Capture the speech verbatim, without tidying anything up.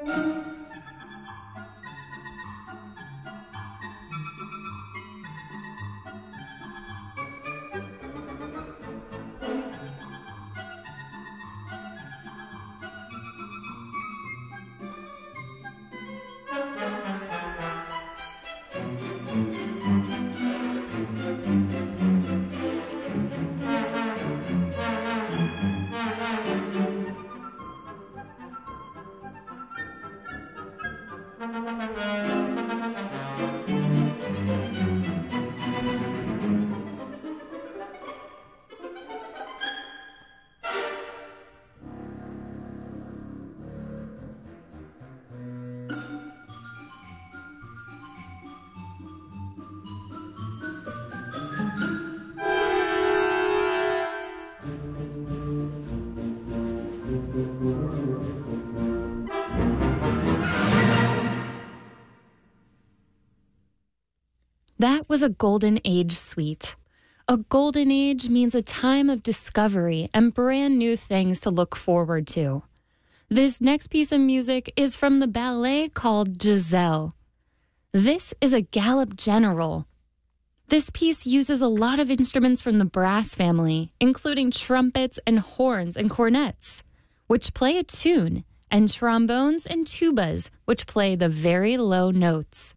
That was a Golden Age suite. A golden age means a time of discovery and brand new things to look forward to. This next piece of music is from the ballet called Giselle. This is a Galop General. This piece uses a lot of instruments from the brass family, including trumpets and horns and cornets, which play a tune, and trombones and tubas, which play the very low notes.